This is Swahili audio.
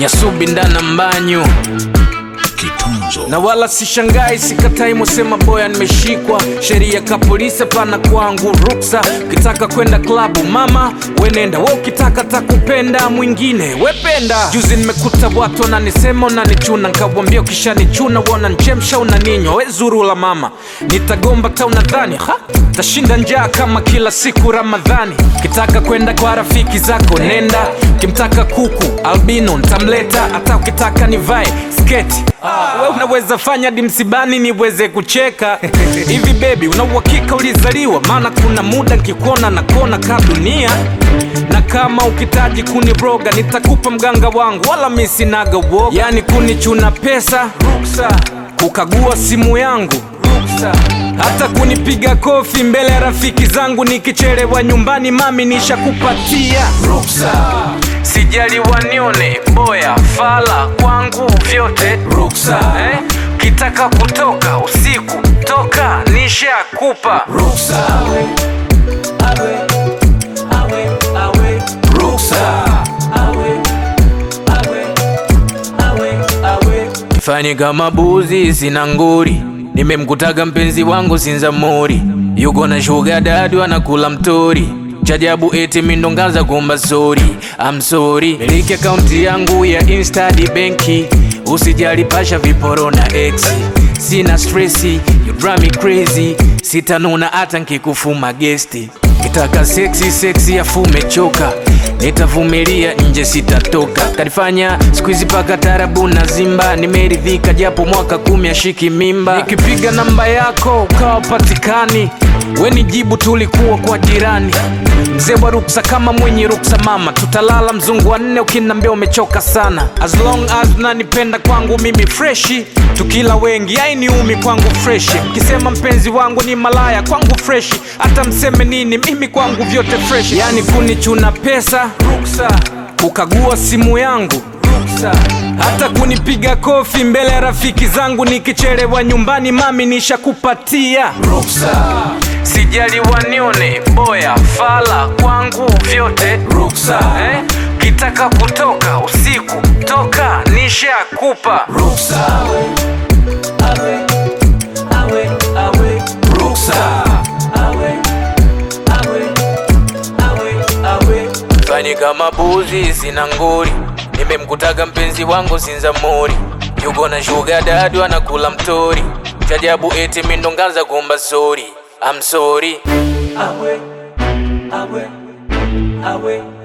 Nyasubi ndana mbanyu Kitunzo. na wala sishangai sikatai musema boya nimeshikwa. Sheria ka polisi pana kwangu ruksa. Ukitaka kwenda klabu mama wenenda, wewe ukitaka takupenda mwingine wependa. Juzi nimekuta watu wananisema unanichuna, nikawambia ukishanichuna wana nchemsha unaninywa. We zurula mama nitagomba ta unadhani tashinda njaa kama kila siku Ramadhani. Ukitaka kwenda kwa rafiki zako nenda, kimtaka kuku albino nitamleta. Hata ukitaka nivae sketi wewe unaweza fanya dimsibani niweze kucheka. Hivi baby una uhakika ulizaliwa? Maana kuna muda nikikuona na kona ka dunia. Na kama ukitaji kuniroga nitakupa mganga wangu, wala mimi sinaga uoga. Yani kunichuna pesa ruksa, kukagua simu yangu ruksa, hata kunipiga kofi mbele ya rafiki zangu nikichelewa nyumbani mami nishakupatia ruksa. Sijali wanione boya fala kwangu vyote ruksa. Kitaka kutoka usiku toka nishakupa ruksa. Ruksa. Fanye kama buzi sina nguri, nimemkutaga mpenzi wangu Sinzamuri. Yuko na sugar daddy anakula mtori, chajabu eti mindongaza kuomba sorry. I'm sorry. Miliki akaunti yangu ya Insta di benki, usijali pasha viporo na ex. Sina stressi, you drive me crazy, sitanuna hata nkikufuma gesti. Kitaka sexy afume choka, nitavumilia nje sitatoka. Kanifanya squeeze paka tarabu na zimba, nimeridhika japo mwaka 10 ashiki mimba. Nikipiga namba yako ukawa patikani, we nijibu tulikuwa kwa jirani. Mzee wa ruksa kama mwenye ruksa mama, tutalala mzungu wa 4 ukinambia umechoka sana. As long as unanipenda kwangu mimi freshi, tukila wengi hainiumi kwangu freshi. Mkisema mpenzi wangu ni malaya kwangu freshi, hata mseme nini mimi kwangu vyote freshi. Yani kunichuna pesa ruksa, kukagua simu yangu ruksa, hata kunipiga kofi mbele ya rafiki zangu nikichelewa nyumbani mami nishakupatia ruksa. Sijali wanione boya fala kwangu vyote ruksa. Kitaka kutoka usiku toka nishakupa ruksa. Ruksa. Fanye kama buzi sina nguri, nimemkutaga mpenzi wangu Sinzamuri. Yuko na sugar daddy anakula mtori, chajabu eti mindongaza kuomba sorry. I'm sorry. Awe